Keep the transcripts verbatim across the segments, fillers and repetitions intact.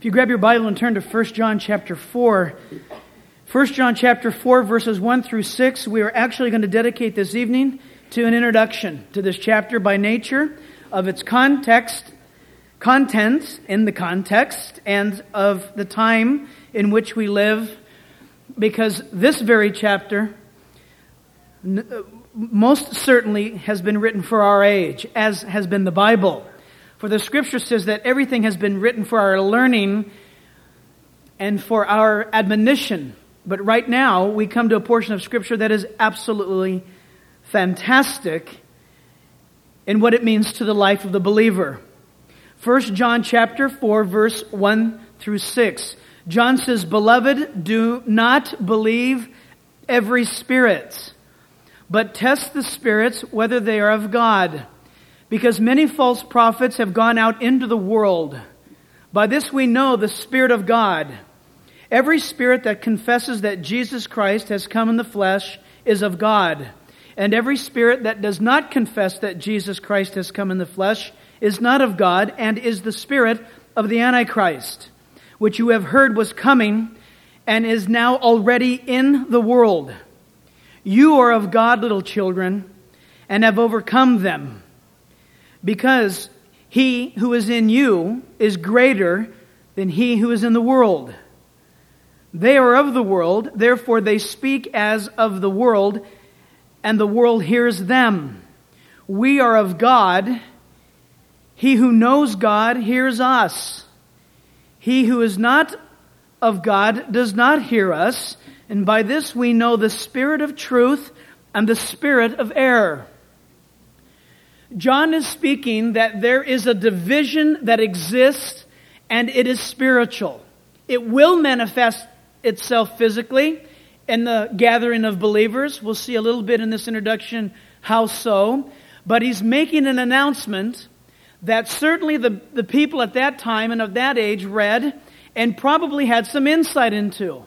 you grab your Bible and turn to First John chapter four. First John chapter four, verses one through six, we are actually going to dedicate this evening to an introduction to this chapter by nature of its context, content in the context, and of the time in which we live, because this very chapter most certainly has been written for our age, as has been the Bible. For the Scripture says that everything has been written for our learning and for our admonition. But right now, we come to a portion of Scripture that is absolutely fantastic in what it means to the life of the believer. First John chapter four, verse one through six. John says, "Beloved, do not believe every spirit, but test the spirits whether they are of God. Because many false prophets have gone out into the world. By this we know the Spirit of God. Every spirit that confesses that Jesus Christ has come in the flesh is of God. And every spirit that does not confess that Jesus Christ has come in the flesh is not of God, and is the spirit of the Antichrist, which you have heard was coming and is now already in the world. You are of God, little children, and have overcome them, because he who is in you is greater than he who is in the world. They are of the world, therefore they speak as of the world, and the world hears them. We are of God. He who knows God hears us. He who is not of God does not hear us, and by this we know the spirit of truth and the spirit of error." John is speaking that there is a division that exists, and it is spiritual. It will manifest itself physically in the gathering of believers. We'll see a little bit in this introduction how so. But he's making an announcement that certainly the, the people at that time and of that age read and probably had some insight into.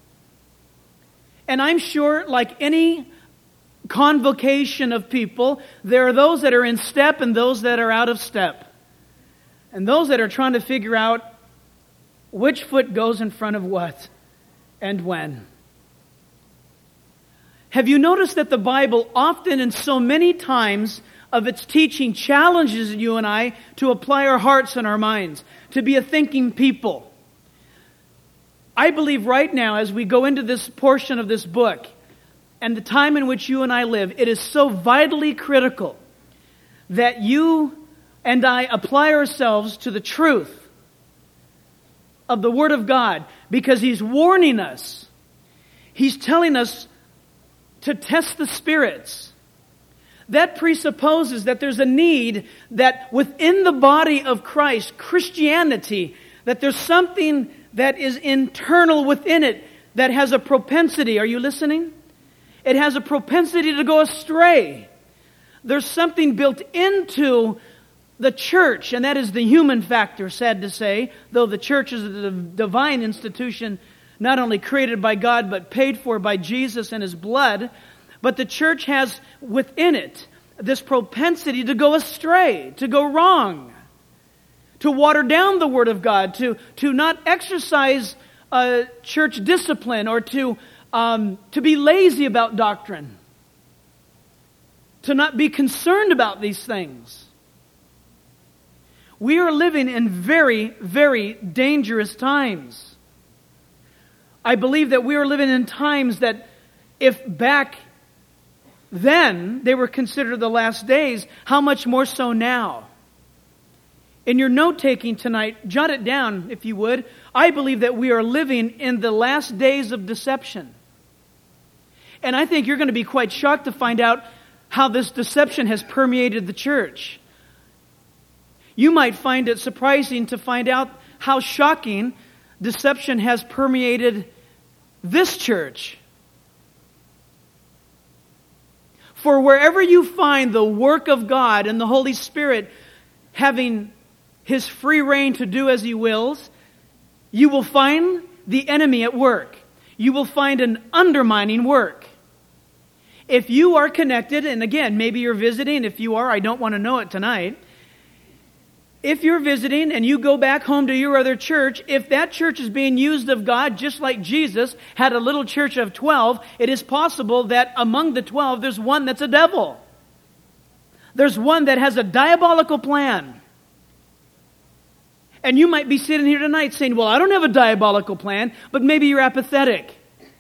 And I'm sure, like any convocation of people, there are those that are in step and those that are out of step. And those that are trying to figure out which foot goes in front of what and when. Have you noticed that the Bible often and so many times of its teaching challenges you and I to apply our hearts and our minds, to be a thinking people? I believe right now, as we go into this portion of this book, and the time in which you and I live, it is so vitally critical that you and I apply ourselves to the truth of the Word of God, because He's warning us. He's telling us to test the spirits. That presupposes that there's a need that within the body of Christ, Christianity, that there's something that is internal within it that has a propensity. Are you listening? It has a propensity to go astray. There's something built into the church, and that is the human factor, sad to say, though the church is a divine institution, not only created by God, but paid for by Jesus and His blood. But the church has within it this propensity to go astray, to go wrong, to water down the Word of God, to, to not exercise uh, church discipline, or to Um, to be lazy about doctrine, to not be concerned about these things. We are living in very, very dangerous times. I believe that we are living in times that if back then they were considered the last days, how much more so now? In your note-taking tonight, jot it down if you would. I believe that we are living in the last days of deception. And I think you're going to be quite shocked to find out how this deception has permeated the church. You might find it surprising to find out how shocking deception has permeated this church. For wherever you find the work of God and the Holy Spirit having His free reign to do as He wills, you will find the enemy at work. You will find an undermining work. If you are connected, and again, maybe you're visiting. If you are, I don't want to know it tonight. if you're visiting and you go back home to your other church, if that church is being used of God just like Jesus had a little church of twelve, it is possible that among the twelve there's one that's a devil. There's one that has a diabolical plan. And you might be sitting here tonight saying, well, I don't have a diabolical plan, but maybe you're apathetic.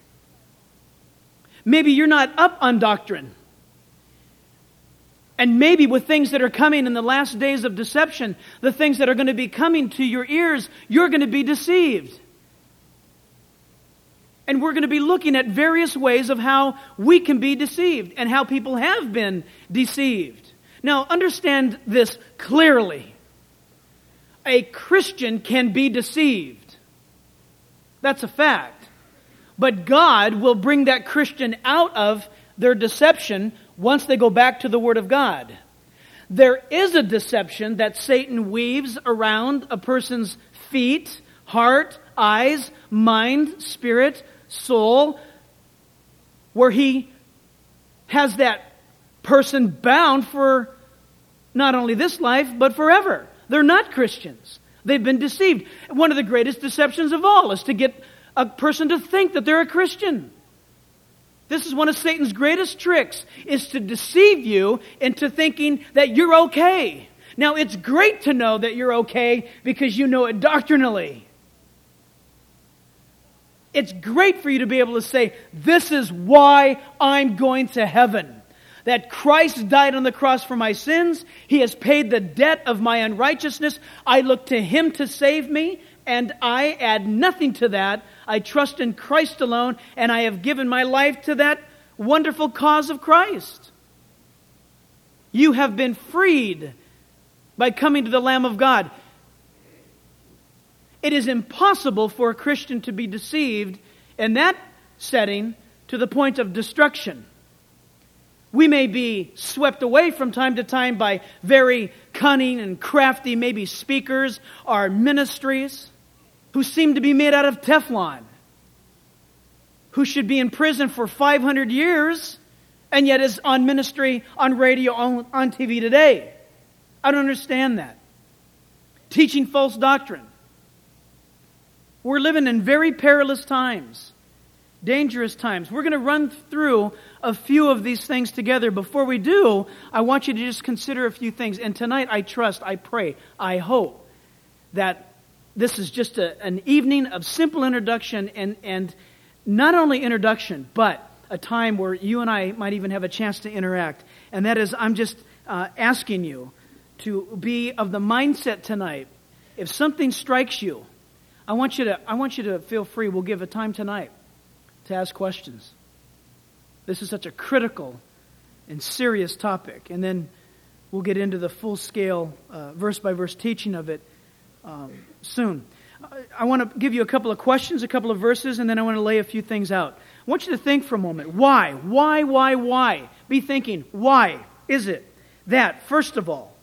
Maybe you're not up on doctrine. And maybe with things that are coming in the last days of deception, the things that are going to be coming to your ears, you're going to be deceived. And we're going to be looking at various ways of how we can be deceived and how people have been deceived. Now, understand this clearly. A Christian can be deceived. That's a fact. But God will bring that Christian out of their deception once they go back to the Word of God. There is a deception that Satan weaves around a person's feet, heart, eyes, mind, spirit, soul, where he has that person bound for not only this life, but forever. They're not Christians. They've been deceived. One of the greatest deceptions of all is to get a person to think that they're a Christian. This is one of Satan's greatest tricks, is to deceive you into thinking that you're okay. Now, it's great to know that you're okay because you know it doctrinally. It's great for you to be able to say, this is why I'm going to heaven. That Christ died on the cross for my sins. He has paid the debt of my unrighteousness. I look to Him to save me, and I add nothing to that. I trust in Christ alone, and I have given my life to that wonderful cause of Christ. You have been freed by coming to the Lamb of God. It is impossible for a Christian to be deceived in that setting to the point of destruction. We may be swept away from time to time by very cunning and crafty, maybe speakers or ministries who seem to be made out of Teflon, who should be in prison for five hundred years and yet is on ministry, on radio, on, on T V today. I don't understand that. Teaching false doctrine. We're living in very perilous times. Dangerous times. We're going to run through a few of these things together. Before we do, I want you to just consider a few things. And tonight, I trust, I pray, I hope that this is just a, an evening of simple introduction and, and not only introduction, but a time where you and I might even have a chance to interact. And that is, I'm just uh, asking you to be of the mindset tonight. If something strikes you, I want you to, I want you to feel free. We'll give a time tonight to ask questions. This is such a critical and serious topic. And then we'll get into the full-scale, uh, verse-by-verse teaching of it um, soon. I want to give you a couple of questions, a couple of verses, and then I want to lay a few things out. I want you to think for a moment. Why? Why, why, why? Be thinking, why is it that, first of all,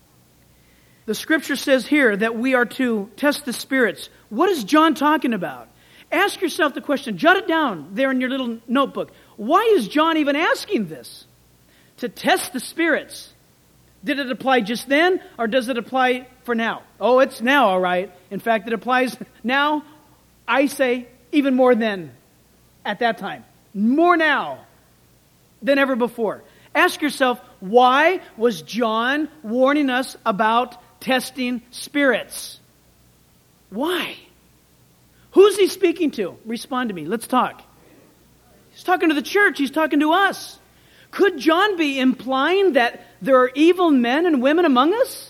the Scripture says here that we are to test the spirits. What is John talking about? Ask yourself the question. Jot it down there in your little notebook. Why is John even asking this? To test the spirits. Did it apply just then, or does it apply for now? Oh, it's now, all right. In fact, it applies now, I say, even more than at that time. More now than ever before. Ask yourself, why was John warning us about testing spirits? Why? Who's he speaking to? Respond to me. Let's talk. He's talking to the church. He's talking to us. Could John be implying that there are evil men and women among us?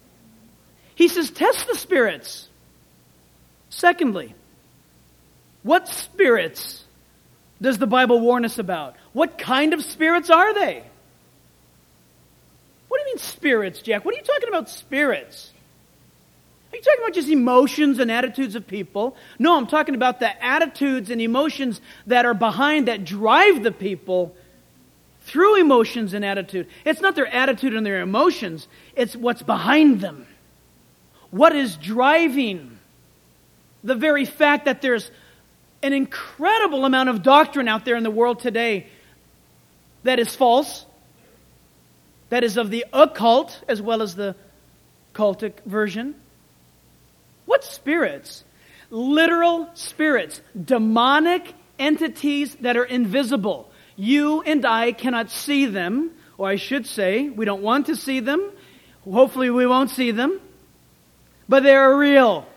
He says, test the spirits. Secondly, what spirits does the Bible warn us about? What kind of spirits are they? What do you mean spirits, Jack? What are you talking about spirits? Are you talking about just emotions and attitudes of people? No, I'm talking about the attitudes and emotions that are behind, that drive the people through emotions and attitude. It's not their attitude and their emotions. It's what's behind them. What is driving the very fact that there's an incredible amount of doctrine out there in the world today that is false, that is of the occult as well as the cultic version. What spirits? Literal spirits. Demonic entities that are invisible. You and I cannot see them, or I should say, we don't want to see them. Hopefully we won't see them. But they are real.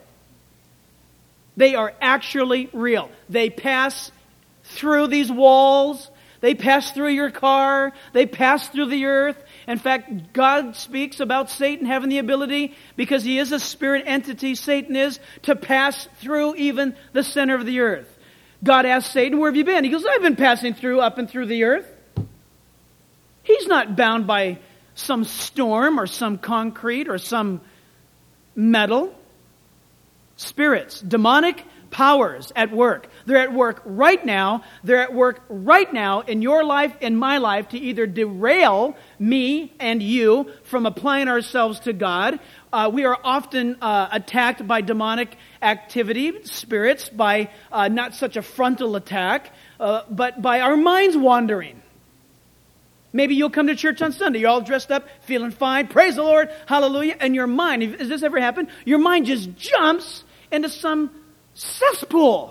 They are actually real. They pass through these walls. They pass through your car. They pass through the earth. In fact, God speaks about Satan having the ability, because he is a spirit entity, Satan is, to pass through even the center of the earth. God asked Satan, where have you been? He goes, I've been passing through, up and through the earth. He's not bound by some storm or some concrete or some metal. Spirits, demonic powers at work. They're at work right now. They're at work right now in your life, in my life, to either derail me and you from applying ourselves to God. Uh, we are often uh, attacked by demonic activity, spirits, by uh, not such a frontal attack, uh, but by our minds wandering. Maybe you'll come to church on Sunday, you're all dressed up, feeling fine, praise the Lord, hallelujah, and your mind, has this ever happened? Your mind just jumps into some cesspool.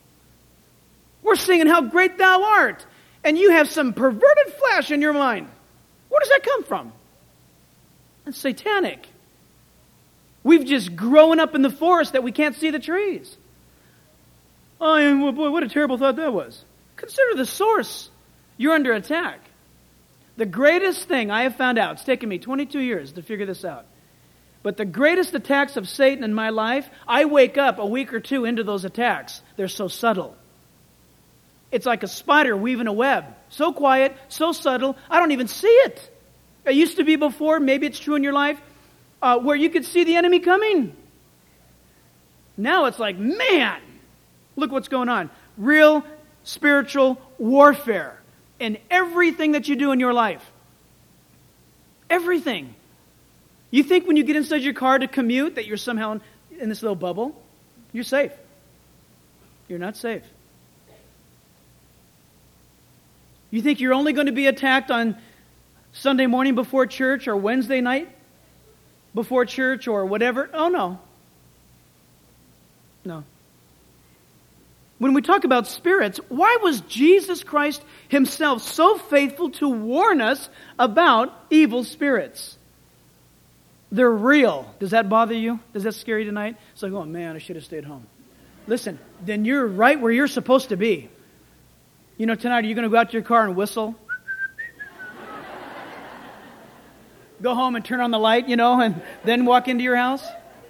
We're singing how great thou art, and you have some perverted flash in your mind. Where does that come from? It's satanic. We've just grown up in the forest that we can't see the trees. Oh, boy, what a terrible thought that was. Consider the source. You're under attack. The greatest thing I have found out, it's taken me twenty-two years to figure this out, but the greatest attacks of Satan in my life, I wake up a week or two into those attacks. They're so subtle. It's like a spider weaving a web. So quiet, so subtle, I don't even see it. It used to be before, maybe it's true in your life, uh, where you could see the enemy coming. Now it's like, man, look what's going on. Real spiritual warfare in everything that you do in your life. Everything. You think when you get inside your car to commute that you're somehow in, in this little bubble? You're safe. You're not safe. You think you're only going to be attacked on Sunday morning before church or Wednesday night before church or whatever? Oh, no. No. When we talk about spirits, why was Jesus Christ himself so faithful to warn us about evil spirits? They're real. Does that bother you? Does that scare you tonight? It's like, oh man, I should have stayed home. Listen, then you're right where you're supposed to be. You know, tonight, are you going to go out to your car and whistle? Go home and turn on the light, you know, and then walk into your house?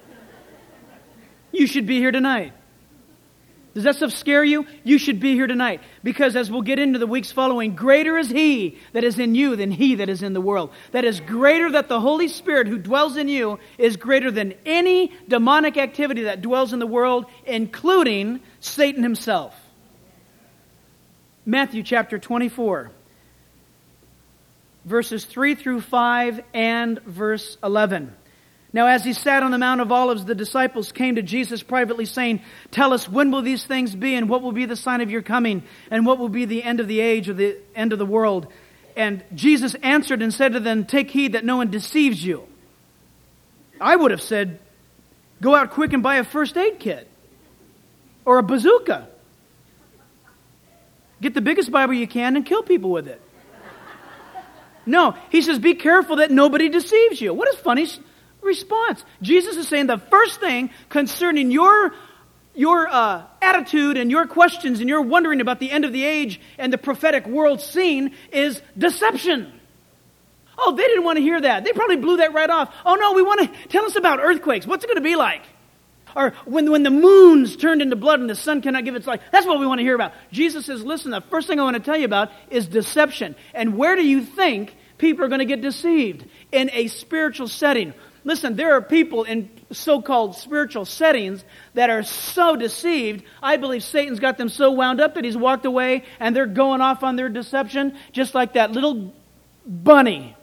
You should be here tonight. Does that stuff scare you? You should be here tonight. Because as we'll get into the weeks following, greater is He that is in you than he that is in the world. That is greater, that the Holy Spirit who dwells in you is greater than any demonic activity that dwells in the world, including Satan himself. Matthew chapter twenty-four, verses three through five and verse eleven. Now as he sat on the Mount of Olives, the disciples came to Jesus privately, saying, tell us, when will these things be, and what will be the sign of your coming, and what will be the end of the age, or the end of the world? And Jesus answered and said to them, take heed that no one deceives you. I would have said, go out quick and buy a first aid kit, or a bazooka. Get the biggest Bible you can and kill people with it. No, he says, be careful that nobody deceives you. What a funny response. Jesus is saying the first thing concerning your your uh, attitude and your questions and your wondering about the end of the age and the prophetic world scene is deception. Oh, they didn't want to hear that. They probably blew that right off. Oh no, we want to tell us about earthquakes. What's it going to be like? Or when, when the moon's turned into blood and the sun cannot give its light. That's what we want to hear about. Jesus says, listen, the first thing I want to tell you about is deception. And where do you think people are going to get deceived? In a spiritual setting. Listen, there are people in so-called spiritual settings that are so deceived. I believe Satan's got them so wound up that he's walked away and they're going off on their deception just like that little bunny.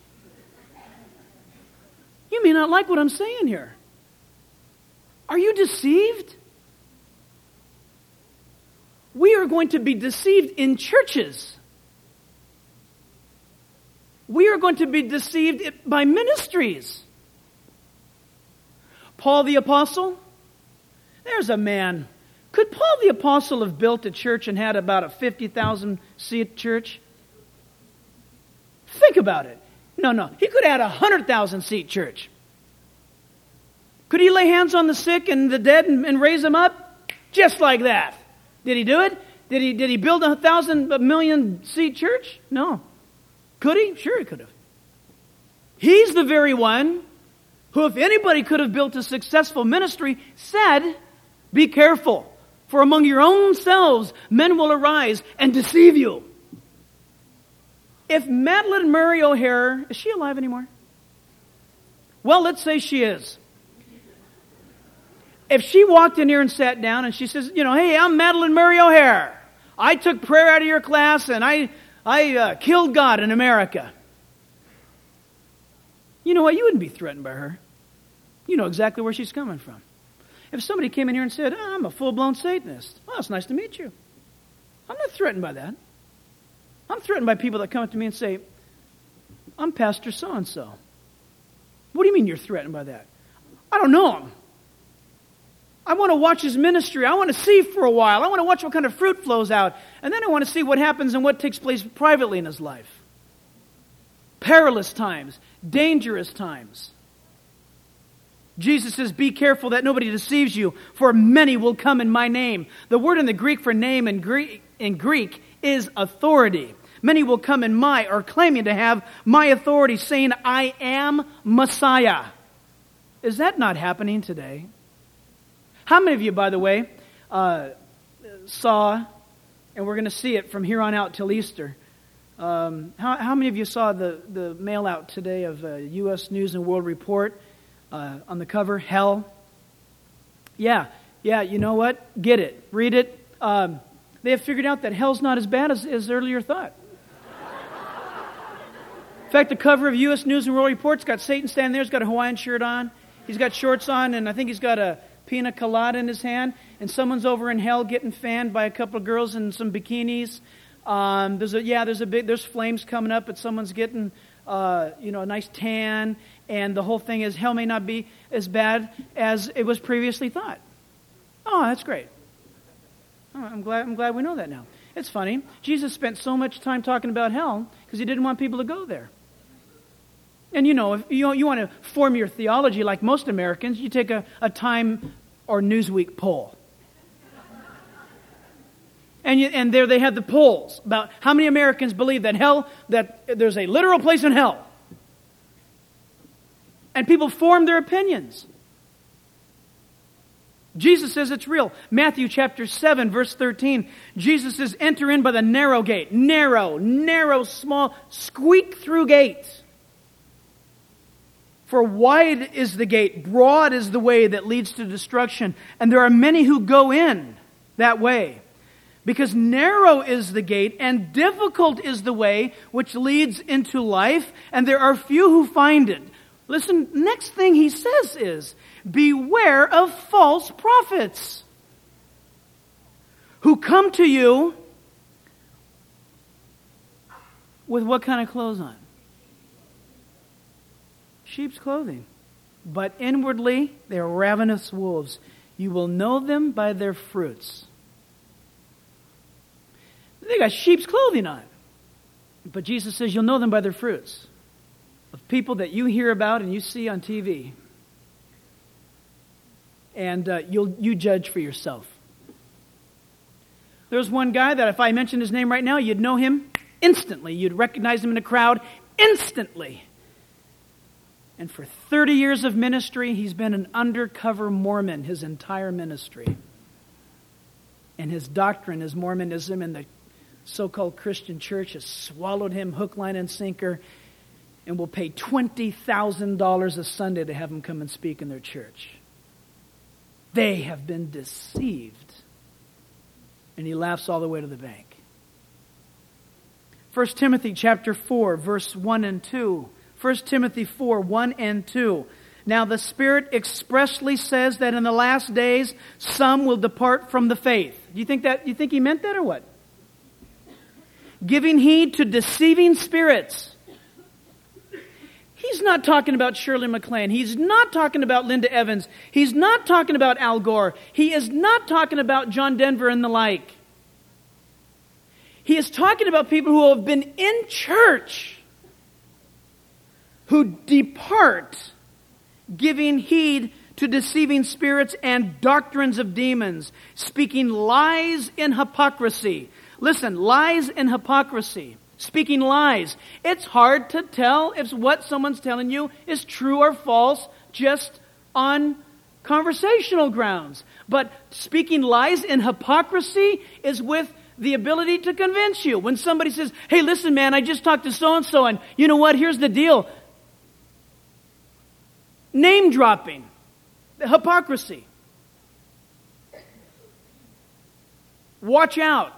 You may not like what I'm saying here. Are you deceived? We are going to be deceived in churches. We are going to be deceived by ministries. Paul the Apostle? There's a man. Could Paul the Apostle have built a church and had about a fifty thousand seat church? Think about it. No, no. He could have had a one hundred thousand seat church. Could he lay hands on the sick and the dead and, and raise them up? Just like that. Did he do it? Did he, did he build a thousand, a million seat church? No. Could he? Sure he could have. He's the very one who, if anybody could have built a successful ministry, said, be careful, for among your own selves men will arise and deceive you. If Madalyn Murray O'Hair, is she alive anymore? Well, let's say she is. If she walked in here and sat down and she says, you know, hey, I'm Madalyn Murray O'Hair. I took prayer out of your class and I, I uh, killed God in America. You know what? You wouldn't be threatened by her. You know exactly where she's coming from. If somebody came in here and said, oh, I'm a full-blown Satanist. Well, it's nice to meet you. I'm not threatened by that. I'm threatened by people that come up to me and say, I'm Pastor so-and-so. What do you mean you're threatened by that? I don't know him. I want to watch his ministry. I want to see for a while. I want to watch what kind of fruit flows out. And then I want to see what happens and what takes place privately in his life. Perilous times. Dangerous times. Jesus says, be careful that nobody deceives you, for many will come in my name. The word in the Greek for name in Greek, in Greek is authority. Many will come in my, or claiming to have my authority, saying, I am Messiah. Is that not happening today? How many of you, by the way, uh, saw, and we're going to see it from here on out till Easter, um, how, how many of you saw the, the mail out today of uh, U S News and World Report uh, on the cover, Hell? Yeah, yeah, you know what? Get it. Read it. Um, they have figured out that hell's not as bad as, as earlier thought. In fact, the cover of U S News and World Report's got Satan standing there. He's got a Hawaiian shirt on. He's got shorts on, and I think he's got a pina colada in his hand, and someone's over in hell getting fanned by a couple of girls in some bikinis. Um, there's a yeah, there's a big there's flames coming up, but someone's getting uh, you know a nice tan, and the whole thing is hell may not be as bad as it was previously thought. Oh, that's great. Oh, I'm glad I'm glad we know that now. It's funny. Jesus spent so much time talking about hell because he didn't want people to go there. And you know, if you, you want to form your theology like most Americans, you take a, a Time or Newsweek poll. And you, and there they had the polls about how many Americans believe that hell, that there's a literal place in hell. And people form their opinions. Jesus says it's real. Matthew chapter seven, verse thirteen. Jesus says, enter in by the narrow gate. Narrow, narrow, small, squeak-through gate. For wide is the gate, broad is the way that leads to destruction, and there are many who go in that way. Because narrow is the gate, and difficult is the way which leads into life, and there are few who find it. Listen, next thing he says is, beware of false prophets who come to you with what kind of clothes on? Sheep's clothing. But inwardly, they are ravenous wolves. You will know them by their fruits. They got sheep's clothing on. But Jesus says you'll know them by their fruits. Of people that you hear about and you see on T V. And uh, you'll you judge for yourself. There's one guy that if I mentioned his name right now, you'd know him instantly. You'd recognize him in a crowd instantly. And for thirty years of ministry, he's been an undercover Mormon his entire ministry. And his doctrine, his Mormonism, and the so-called Christian church has swallowed him hook, line, and sinker, and will pay twenty thousand dollars a Sunday to have him come and speak in their church. They have been deceived. And he laughs all the way to the bank. First Timothy chapter four, verse one and two. First Timothy four, one and two. Now the Spirit expressly says that in the last days some will depart from the faith. Do you think that? You think he meant that or what? Giving heed to deceiving spirits, He's not talking about Shirley MacLaine. He's not talking about Linda Evans. He's not talking about Al Gore. He is not talking about John Denver and the like. He is talking about people who have been in church, who depart, giving heed to deceiving spirits and doctrines of demons, speaking lies in hypocrisy. Listen, lies and hypocrisy. Speaking lies. It's hard to tell if what someone's telling you is true or false just on conversational grounds. But speaking lies and hypocrisy is with the ability to convince you. When somebody says, hey, listen, man, I just talked to so-and-so, and you know what? Here's the deal. Name dropping. Hypocrisy. Watch out.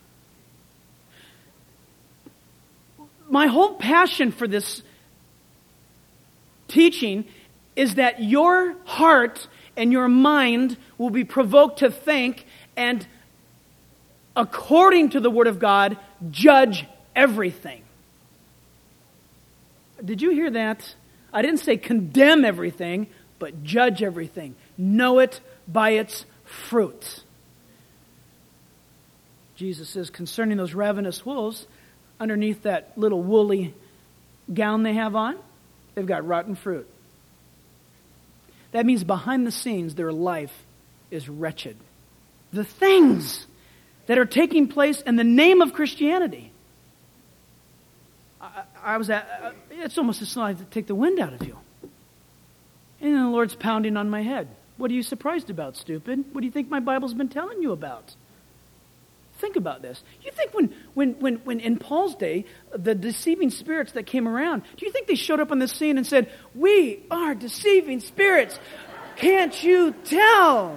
My whole passion for this teaching is that your heart and your mind will be provoked to think and, according to the Word of God, judge everything. Did you hear that? I didn't say condemn everything, but judge everything. Know it by its fruit. Jesus says concerning those ravenous wolves, underneath that little woolly gown they have on, they've got rotten fruit. That means behind the scenes, their life is wretched. The things that are taking place in the name of Christianity. I, I was at, it's almost as though I have to take the wind out of you. And then the Lord's pounding on my head. What are you surprised about, stupid? What do you think my Bible's been telling you about? Think about this. You think when, when, when, when in Paul's day, the deceiving spirits that came around, do you think they showed up on the scene and said, we are deceiving spirits? Can't you tell?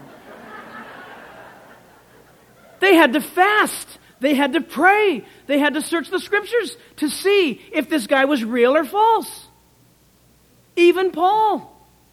They had to fast. They had to pray. They had to search the scriptures to see if this guy was real or false. Even Paul.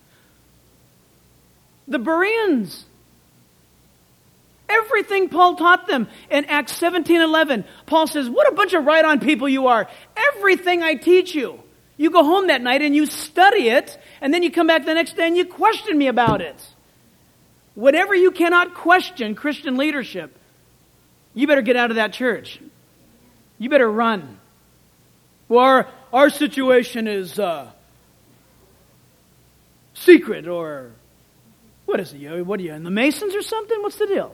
The Bereans. Everything Paul taught them in Acts seventeen eleven. Paul says, what a bunch of right-on people you are. Everything I teach you. You go home that night and you study it, and then you come back the next day and you question me about it. Whatever you cannot question Christian leadership, you better get out of that church. You better run. Well, our, our situation is uh, secret, or what is it? What are you, in the Masons or something? What's the deal?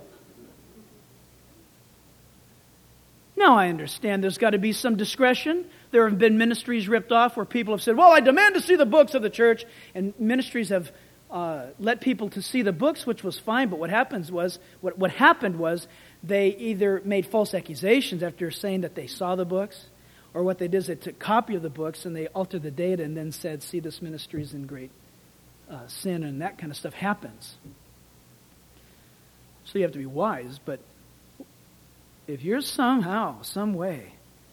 Now I understand there's got to be some discretion. There have been ministries ripped off where people have said, well, I demand to see the books of the church. And ministries have uh, let people to see the books, which was fine. But what happens was, what, what happened was they either made false accusations after saying that they saw the books, or what they did is they took a copy of the books and they altered the data and then said, see, this ministry is in great uh, sin, and that kind of stuff happens. So you have to be wise, but if you're somehow, some way,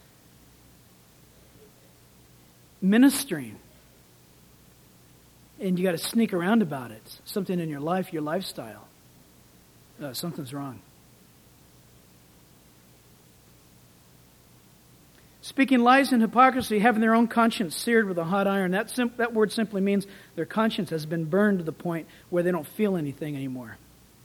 ministering, and you got to sneak around about it, something in your life, your lifestyle, uh, something's wrong. Speaking lies and hypocrisy, having their own conscience seared with a hot iron. That, sim- that word simply means their conscience has been burned to the point where they don't feel anything anymore.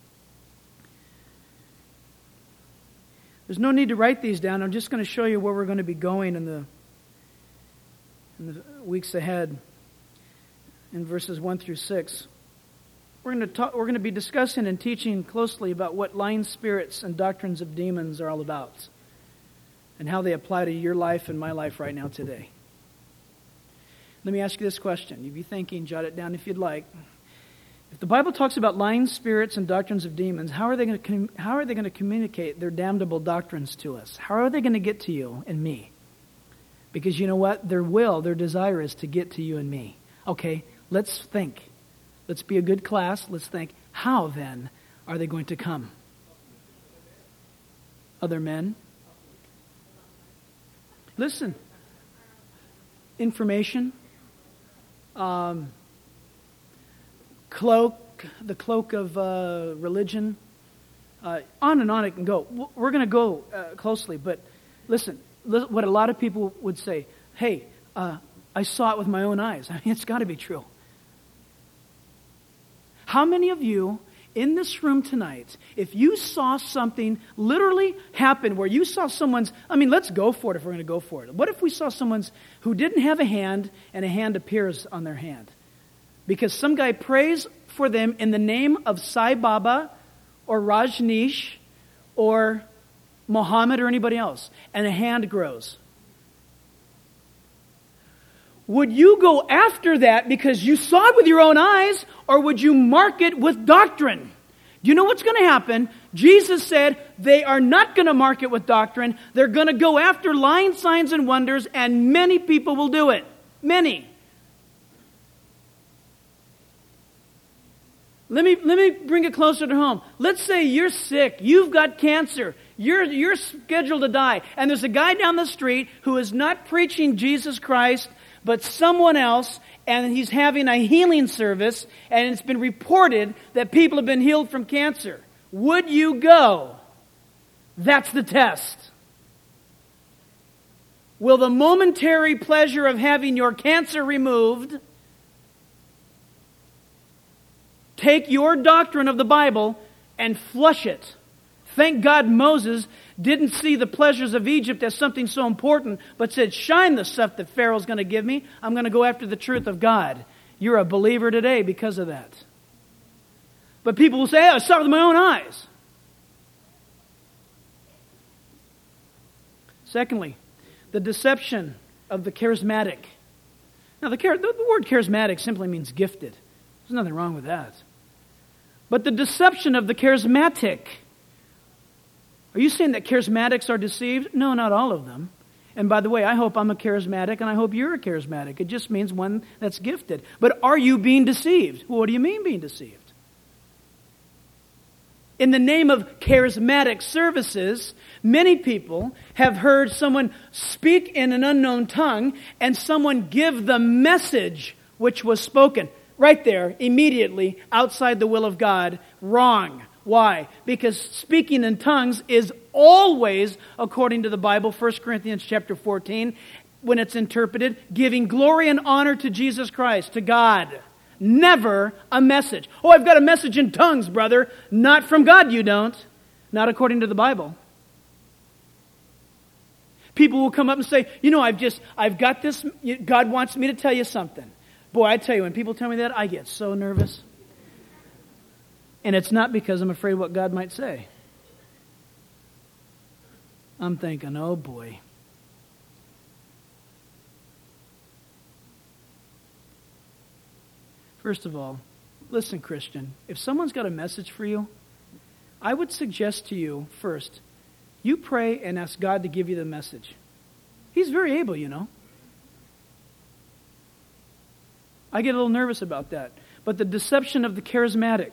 There's no need to write these down. I'm just going to show you where we're going to be going in the, in the weeks ahead, in verses one through six. We're going to talk, we're going to be discussing and teaching closely about what lying spirits and doctrines of demons are all about, and how they apply to your life and my life right now today. Let me ask you this question. You'd be thinking, jot it down if you'd like. If the Bible talks about lying spirits and doctrines of demons, how are they going to how are they going to communicate their damnable doctrines to us? How are they going to get to you and me? Because you know what? Their will, their desire is to get to you and me. Okay, let's think. Let's be a good class. Let's think, how then are they going to come? Other men? Listen. Information. Um... Cloak, the cloak of uh, religion, uh, on and on it can go. We're going to go uh, closely, but listen, what a lot of people would say, hey, uh, I saw it with my own eyes. I mean, it's got to be true. How many of you in this room tonight, if you saw something literally happen where you saw someone's, I mean, let's go for it if we're going to go for it. What if we saw someone's who didn't have a hand and a hand appears on their hand? Because some guy prays for them in the name of Sai Baba or Rajneesh or Muhammad or anybody else, and a hand grows. Would you go after that because you saw it with your own eyes, or would you mark it with doctrine? You know what's going to happen? Jesus said they are not going to mark it with doctrine. They're going to go after lying signs and wonders, and many people will do it. Many. Let me, let me bring it closer to home. Let's say you're sick. You've got cancer. You're, you're scheduled to die. And there's a guy down the street who is not preaching Jesus Christ, but someone else, and he's having a healing service, and it's been reported that people have been healed from cancer. Would you go? That's the test. Will the momentary pleasure of having your cancer removed take your doctrine of the Bible and flush it? Thank God Moses didn't see the pleasures of Egypt as something so important, but said, shine the stuff that Pharaoh's going to give me. I'm going to go after the truth of God. You're a believer today because of that. But people will say, hey, I saw it with my own eyes. Secondly, the deception of the charismatic. Now, the, the word charismatic simply means gifted. There's nothing wrong with that. But the deception of the charismatic. Are you saying that charismatics are deceived? No, not all of them. And by the way, I hope I'm a charismatic, and I hope you're a charismatic. It just means one that's gifted. But are you being deceived? Well, what do you mean being deceived? In the name of charismatic services, many people have heard someone speak in an unknown tongue and someone give the message which was spoken. Right there, immediately, outside the will of God, wrong. Why? Because speaking in tongues is always, according to the Bible, First Corinthians chapter fourteen, when it's interpreted, giving glory and honor to Jesus Christ, to God. Never a message. Oh, I've got a message in tongues, brother. Not from God, you don't. Not according to the Bible. People will come up and say, you know, I've just, I've got this, God wants me to tell you something. Boy, I tell you, when people tell me that, I get so nervous. And it's not because I'm afraid what God might say. I'm thinking, oh boy. First of all, listen, Christian, if someone's got a message for you, I would suggest to you, first, you pray and ask God to give you the message. He's very able, you know. I get a little nervous about that. But the deception of the charismatic.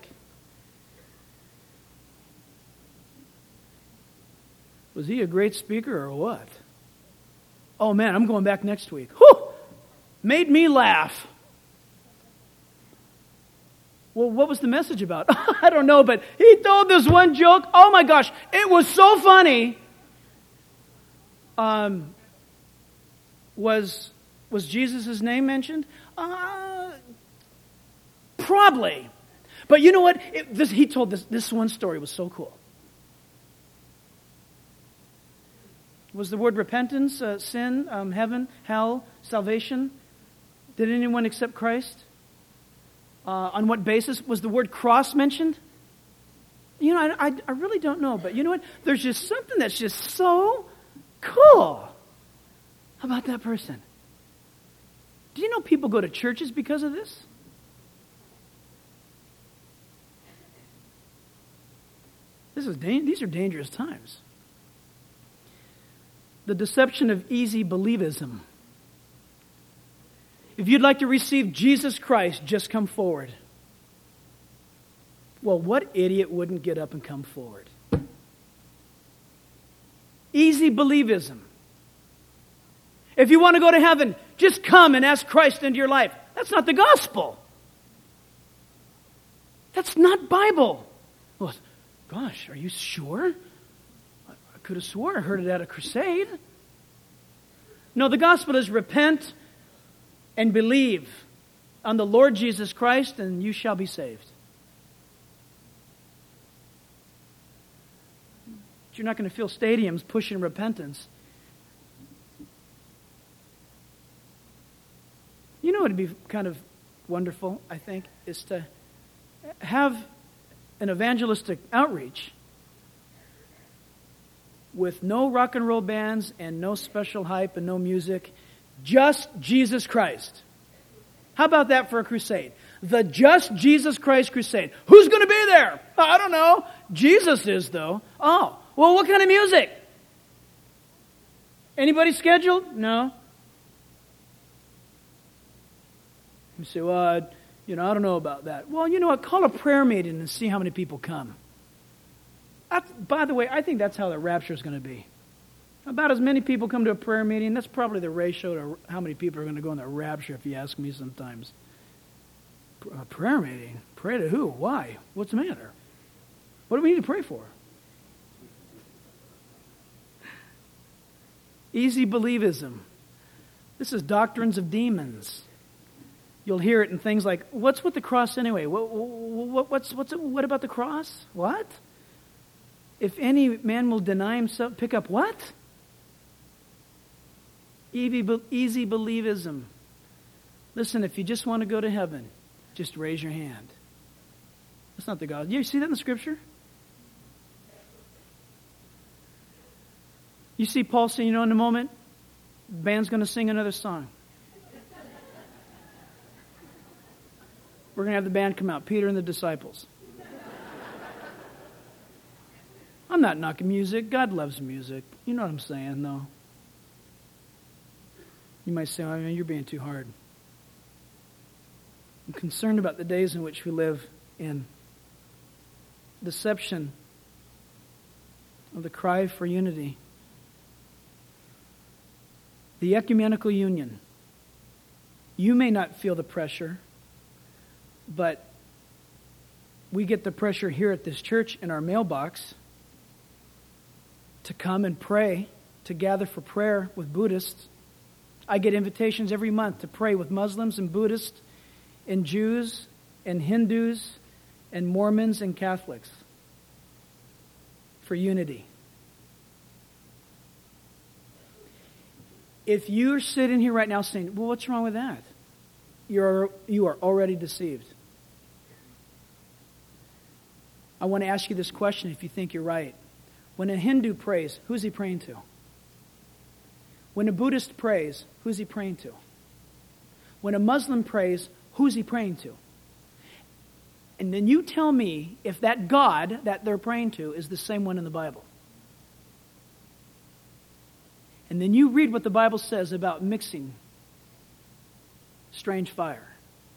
Was he a great speaker or what? Oh man, I'm going back next week. Whew! Made me laugh. Well, what was the message about? I don't know, but he told this one joke. Oh my gosh, it was so funny. Um, was was Jesus' name mentioned? Uh, probably. But you know what? It, this, he told this, this one story was so cool. Was the word repentance, uh, sin, um, heaven, hell, salvation? Did anyone accept Christ? Uh, on what basis? Was the word cross mentioned? You know, I, I, I really don't know. But you know what? There's just something that's just so cool about that person. Do you know people go to churches because of this? This is da- these are dangerous times. The deception of easy believism. If you'd like to receive Jesus Christ, just come forward. Well, what idiot wouldn't get up and come forward? Easy believism. If you want to go to heaven, just come and ask Christ into your life. That's not the gospel. That's not Bible. Well, gosh, are you sure? I could have sworn I heard it at a crusade. No, the gospel is repent, and believe on the Lord Jesus Christ, and you shall be saved. You're not going to fill stadiums pushing repentance. You know what would be kind of wonderful, I think, is to have an evangelistic outreach with no rock and roll bands and no special hype and no music, just Jesus Christ. How about that for a crusade? The Just Jesus Christ crusade. Who's going to be there? I don't know. Jesus is, though. Oh, well, what kind of music? Anybody scheduled? No. You say, well, I, you know, I don't know about that. Well, you know what? Call a prayer meeting and see how many people come. I, by the way, I think that's how the rapture is going to be. About as many people come to a prayer meeting, that's probably the ratio to how many people are going to go in the rapture, if you ask me sometimes. A prayer meeting? Pray to who? Why? What's the matter? What do we need to pray for? Easy believism. This is doctrines of demons. You'll hear it in things like, what's with the cross anyway? What, what, what's, what's, what about the cross? What? If any man will deny himself, pick up what? Easy, easy believism. Listen, if you just want to go to heaven, just raise your hand. That's not the gospel. You see that in the Scripture? You see Paul saying, you know, in a moment, the band's going to sing another song. We're going to have the band come out, Peter and the disciples. I'm not knocking music. God loves music. You know what I'm saying, though. You might say, oh, you're being too hard. I'm concerned about the days in which we live in. Deception of the cry for unity. The ecumenical union. You may not feel the pressure, but we get the pressure here at this church in our mailbox to come and pray, to gather for prayer with Buddhists. I get invitations every month to pray with Muslims and Buddhists and Jews and Hindus and Mormons and Catholics for unity. If you're sitting here right now saying, well, what's wrong with that? You're, you are already deceived. I want to ask you this question if you think you're right. When a Hindu prays, who's he praying to? When a Buddhist prays, who's he praying to? When a Muslim prays, who's he praying to? And then you tell me if that God that they're praying to is the same one in the Bible. And then you read what the Bible says about mixing strange fire.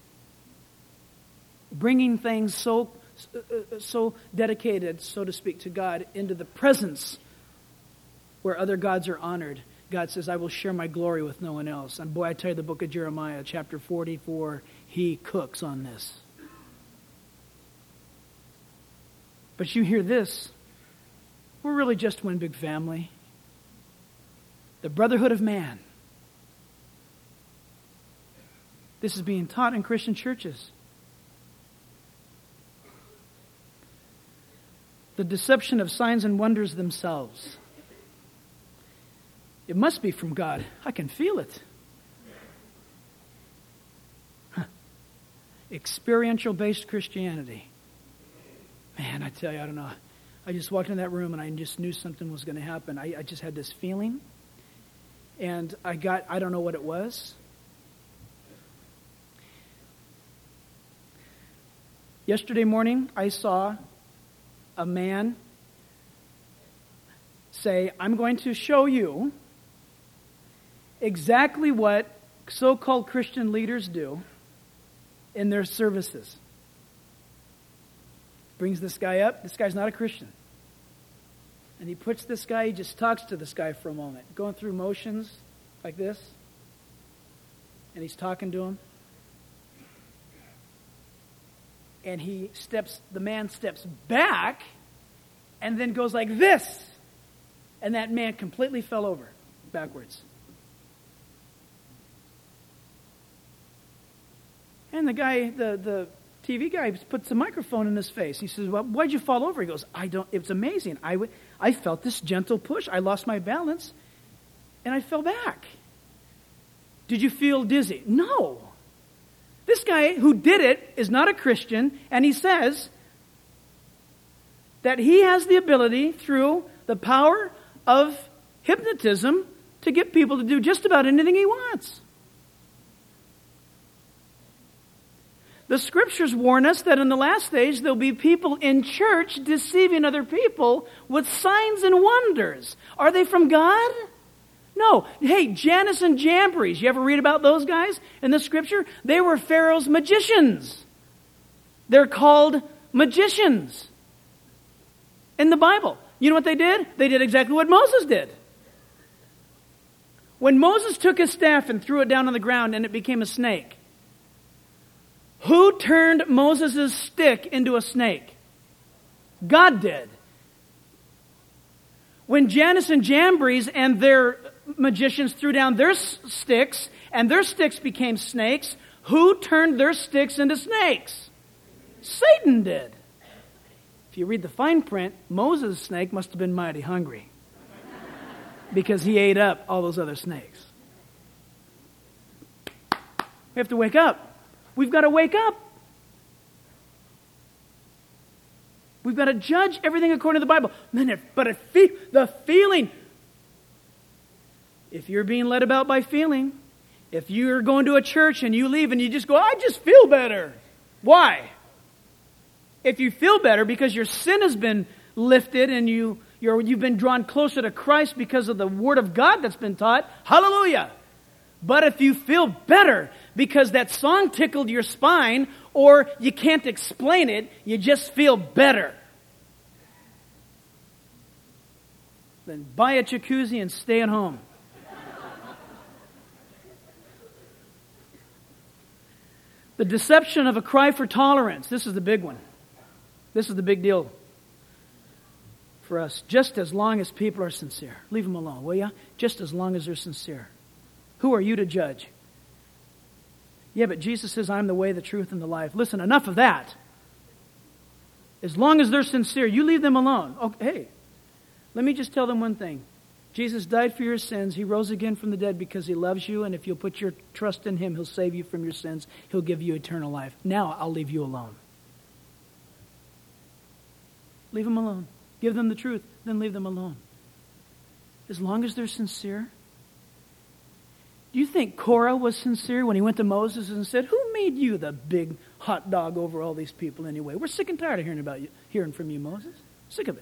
Bringing things so so dedicated, so to speak, to God into the presence where other gods are honored. God says, I will share my glory with no one else. And boy, I tell you, the book of Jeremiah, chapter forty-four, he cooks on this. But you hear this, we're really just one big family. The brotherhood of man. This is being taught in Christian churches. The deception of signs and wonders themselves. It must be from God. I can feel it. Huh. Experiential-based Christianity. Man, I tell you, I don't know. I just walked in that room and I just knew something was going to happen. I, I just had this feeling. And I got, I don't know what it was. Yesterday morning, I saw a man say, I'm going to show you exactly what so-called Christian leaders do in their services. Brings this guy up. This guy's not a Christian. And he puts this guy, he just talks to this guy for a moment, going through motions like this. And he's talking to him. And he steps, the man steps back and then goes like this. And that man completely fell over backwards. And the guy, the, the T V guy, puts the microphone in his face. He says, well, why'd you fall over? He goes, I don't, it's amazing. I, w- I felt this gentle push. I lost my balance, and I fell back. Did you feel dizzy? No. This guy who did it is not a Christian, and he says that he has the ability through the power of hypnotism to get people to do just about anything he wants. The scriptures warn us that in the last days there'll be people in church deceiving other people with signs and wonders. Are they from God? No. Hey, Jannes and Jambres, you ever read about those guys in the scripture? They were Pharaoh's magicians. They're called magicians in the Bible. You know what they did? They did exactly what Moses did. When Moses took his staff and threw it down on the ground and it became a snake, who turned Moses' stick into a snake? God did. When Jannes and Jambres and their magicians threw down their s- sticks and their sticks became snakes, who turned their sticks into snakes? Satan did. If you read the fine print, Moses' snake must have been mighty hungry because he ate up all those other snakes. We have to wake up. We've got to wake up. We've got to judge everything according to the Bible. Man, if, but if fe- the feeling, if you're being led about by feeling, if you're going to a church and you leave and you just go, I just feel better. Why? If you feel better because your sin has been lifted and you, you're, you've been drawn closer to Christ because of the Word of God that's been taught, hallelujah. But if you feel better because that song tickled your spine or you can't explain it, you just feel better, then buy a jacuzzi and stay at home. The deception of a cry for tolerance. This is the big one. This is the big deal for us. Just as long as people are sincere. Leave them alone, will you? Just as long as they're sincere. Who are you to judge? Yeah, but Jesus says, I'm the way, the truth, and the life. Listen, enough of that. As long as they're sincere, you leave them alone. Okay, hey, let me just tell them one thing. Jesus died for your sins. He rose again from the dead because He loves you, and if you'll put your trust in Him, He'll save you from your sins. He'll give you eternal life. Now I'll leave you alone. Leave them alone. Give them the truth, then leave them alone. As long as they're sincere. Do you think Korah was sincere when he went to Moses and said, who made you the big hot dog over all these people anyway? We're sick and tired of hearing about you, hearing from you, Moses. Sick of it.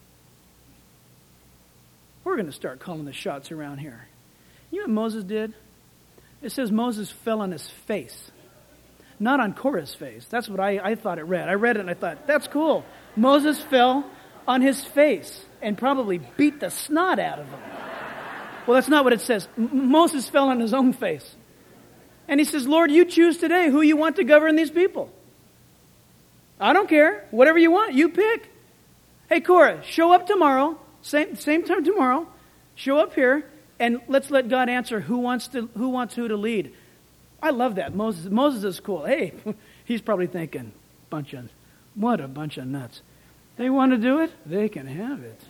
We're going to start calling the shots around here. You know what Moses did? It says Moses fell on his face. Not on Korah's face. That's what I, I thought it read. I read it and I thought, that's cool. Moses fell on his face and probably beat the snot out of him. Well, that's not what it says. M- Moses fell on his own face. And he says, Lord, you choose today who you want to govern these people. I don't care. Whatever you want, you pick. Hey, Korah, show up tomorrow. Same, same time tomorrow. Show up here. And let's let God answer who wants to who wants who to lead. I love that. Moses Moses is cool. Hey, he's probably thinking, bunch of, what a bunch of nuts. They want to do it? They can have it.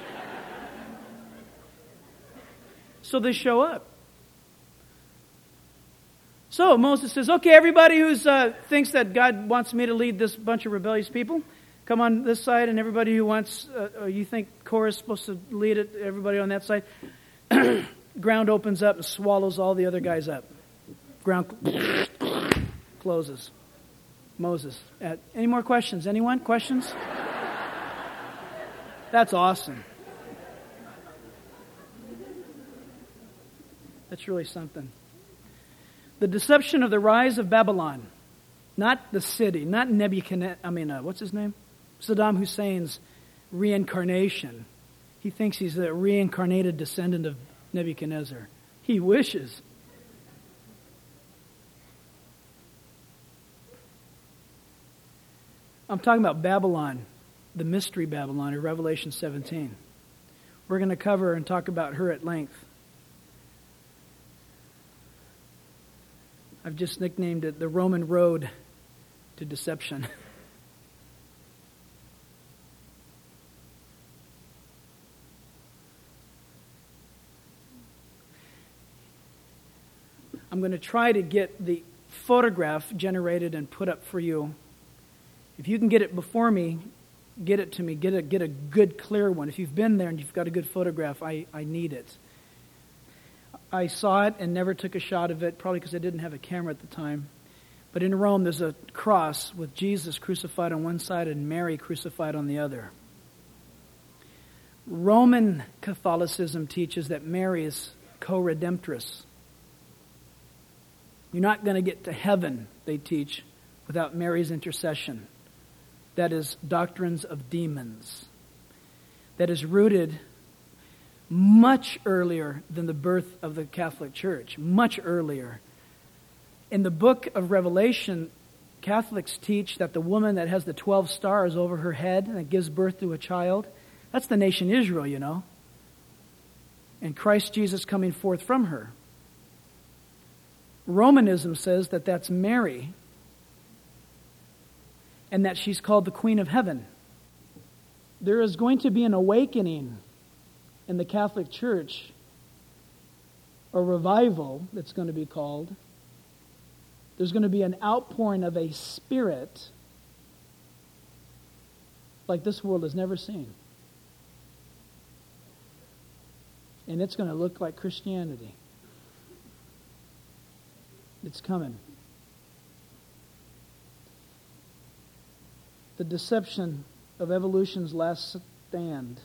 So they show up. So Moses says, okay, everybody who uh, thinks that God wants me to lead this bunch of rebellious people, come on this side, and everybody who wants, uh, or you think Korah is supposed to lead it, everybody on that side, ground opens up and swallows all the other guys up. Ground closes. Moses. Uh, any more questions? Anyone? Questions? That's awesome. That's really something. The deception of the rise of Babylon. Not the city, not Nebuchadnezzar, I mean, uh, what's his name? Saddam Hussein's reincarnation. He thinks he's a reincarnated descendant of Nebuchadnezzar. He wishes. I'm talking about Babylon, the mystery Babylon, in Revelation seventeen. We're going to cover and talk about her at length. I've just nicknamed it the Roman road to deception. I'm going to try to get the photograph generated and put up for you. If you can get it before me, get it to me. Get a, get a good, clear one. If you've been there and you've got a good photograph, I, I need it. I saw it and never took a shot of it, probably because I didn't have a camera at the time. But in Rome, there's a cross with Jesus crucified on one side and Mary crucified on the other. Roman Catholicism teaches that Mary is co-redemptress. You're not going to get to heaven, they teach, without Mary's intercession. That is doctrines of demons. That is rooted much earlier than the birth of the Catholic Church. Much earlier. In the book of Revelation, Catholics teach that the woman that has the twelve stars over her head and that gives birth to a child, that's the nation Israel, you know. And Christ Jesus coming forth from her. Romanism says that that's Mary and that she's called the Queen of Heaven. There is going to be an awakening in the Catholic Church, a revival that's going to be called. There's going to be an outpouring of a spirit like this world has never seen. And it's going to look like Christianity. It's coming. The deception of evolution's last stand.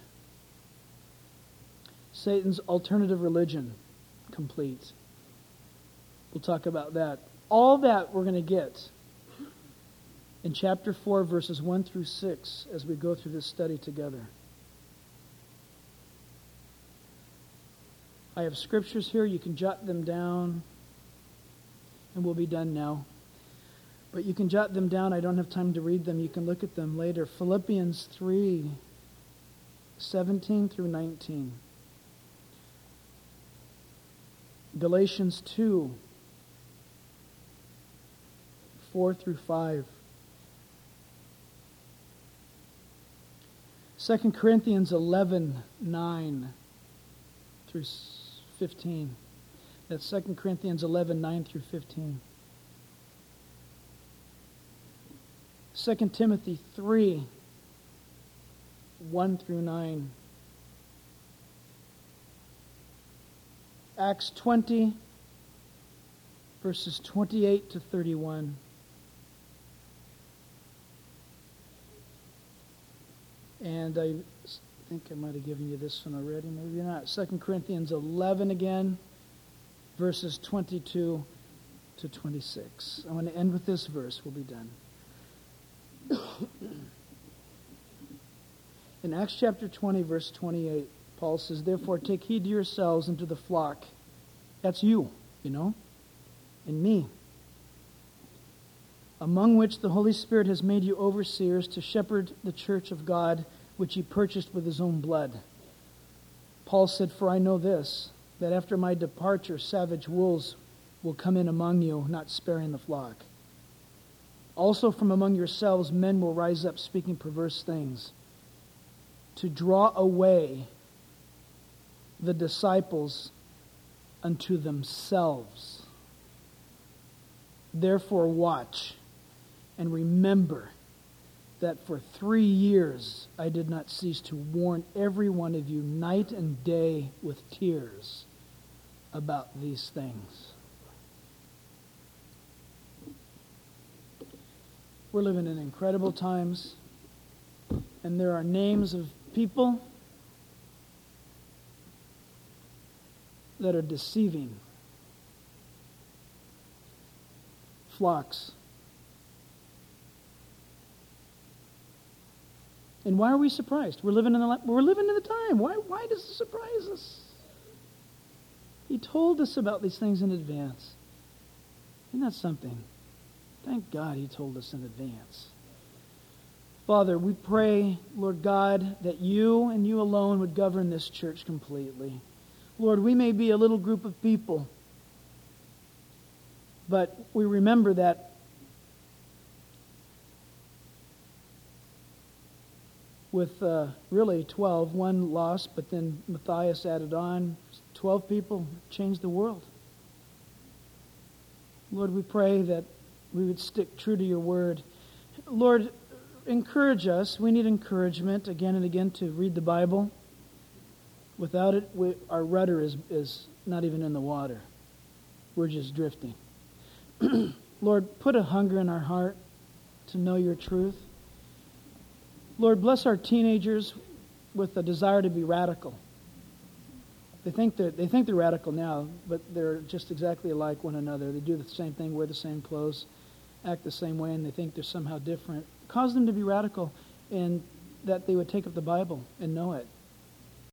Satan's alternative religion, complete. We'll talk about that. All that we're going to get in chapter four, verses one through six, as we go through this study together. I have scriptures here. You can jot them down. And we'll be done now. But you can jot them down. I don't have time to read them. You can look at them later. Philippians three, seventeen through nineteen. Galatians two, four through five. Second Corinthians eleven, nine through fifteen. That's Second Corinthians eleven, nine through fifteen. Second Timothy three, one through nine. Acts twenty, verses twenty-eight to thirty-one. And I think I might have given you this one already, maybe not. Second Corinthians eleven again, verses twenty-two to twenty-six. I want to end with this verse. We'll be done. In Acts chapter twenty, verse twenty-eight, Paul says, "Therefore take heed to yourselves and to the flock." That's you, you know, and me. "Among which the Holy Spirit has made you overseers to shepherd the church of God, which he purchased with his own blood." Paul said, "For I know this, that after my departure savage wolves will come in among you, not sparing the flock. Also from among yourselves men will rise up speaking perverse things, to draw away the disciples unto themselves. Therefore watch and remember that for three years I did not cease to warn every one of you night and day with tears about these things." We're living in incredible times, and there are names of people that are deceiving flocks. And why are we surprised? We're living in the we're living in the time. Why why does it surprise us? He told us about these things in advance. Isn't that something? Thank God he told us in advance. Father, we pray, Lord God, that you and you alone would govern this church completely. Lord, we may be a little group of people, But we remember that with uh, really twelve, one lost, but then Matthias added on, twelve people changed the world. Lord, we pray that we would stick true to your word. Lord, encourage us. We need encouragement again and again to read the Bible. Without it, we, our rudder is, is not even in the water. We're just drifting. Lord, put a hunger in our heart to know your truth. Lord, bless our teenagers with a desire to be radical. They think they're, they think they're radical now, but they're just exactly alike one another. They do the same thing, wear the same clothes, act the same way, and they think they're somehow different. Cause them to be radical in that they would take up the Bible and know it